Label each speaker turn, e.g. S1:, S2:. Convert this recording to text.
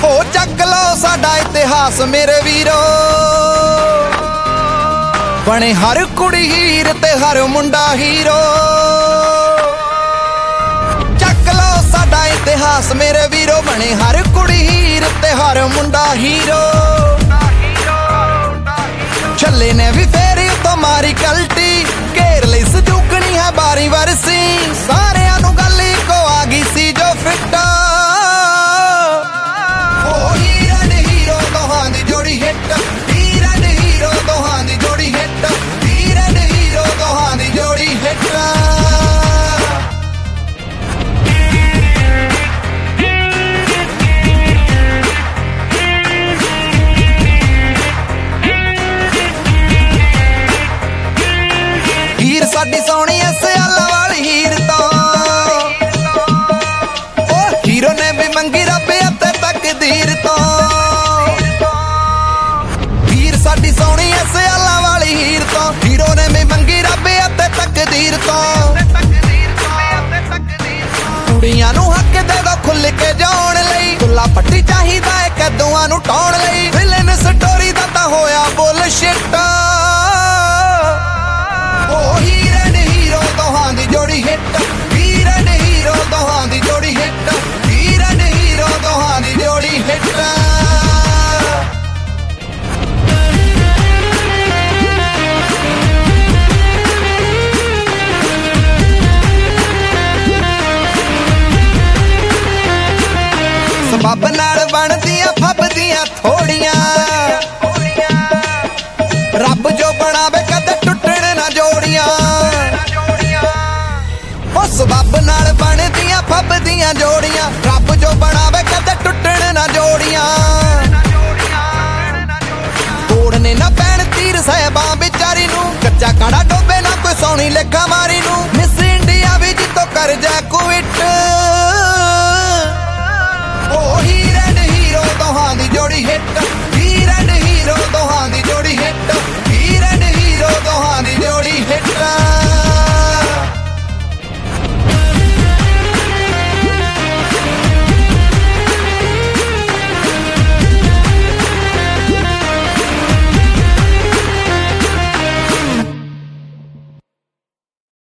S1: हो चक लो साडा इतिहास मेरे वीरो, बने हर कुड़ी हीर ते हर मुंडा हीरो। चक लो साडा इतिहास मेरे वीरो, बने हर कुड़ी हीर ते हर मुंडा हीरो। छले ने भी फेरी तो मारी कल्टी, घेर लई सजूकनी है बारी वरसी। सारियां नू गल को आ गई सी जो फिट, ओ हीरो ने हीरो दोहां दी जोड़ी हिट, हीरो ने हीरो दोहां दी जोड़ी हिट, हीरो ने हीरो दोहां दी जोड़ी हिट। हीर साडी सोहनी ऐ सियाला वाली हीर तो, ओ हीरो ने भी मंगी रब अते तकदीर तो। हीर साडी सोहनी ऐ सियाला वाली हीर तो, हीरो ने भी मंगी रब अते तकदीर तो। कुड़ियां नू हक दे दो खुल के जाण लई, दुल्ला पट्टी चाहिदा है कद्दूआं नू टौण लई। विलन स्टोरी दा तां होया बुलशिट, जोड़ी हिट, हीरो ने हीरो दोहां दी जोड़ी हिट, हीरो ने हीरो दोहां दी जोड़ी हिट। सबब नाल बनदियां फबदियां थोड़ियां, रब जो बनावे कदे टुटण ना जोड़ियां। सबब नाल बनदियां फबदियां जोड़ियां, रब जो बनावे कदे टुटण ना जोड़ियां।